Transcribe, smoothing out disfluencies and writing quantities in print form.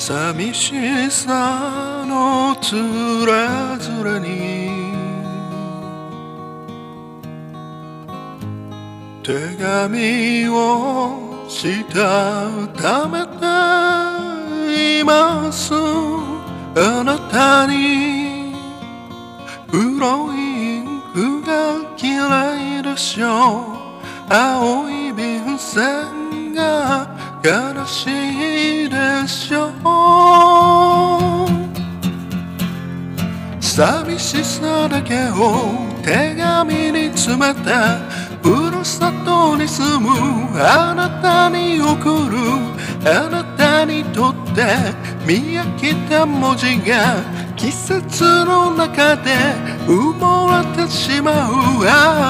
寂しさのつらづれに手紙をしたためています。あなたに黒いインクが嫌いでしょう。青い便箋が悲しいでしょう。寂しさだけを手紙に詰めてふるさとに住むあなたに送る。あなたにとって見飽きた文字が季節の中で埋もれてしまう。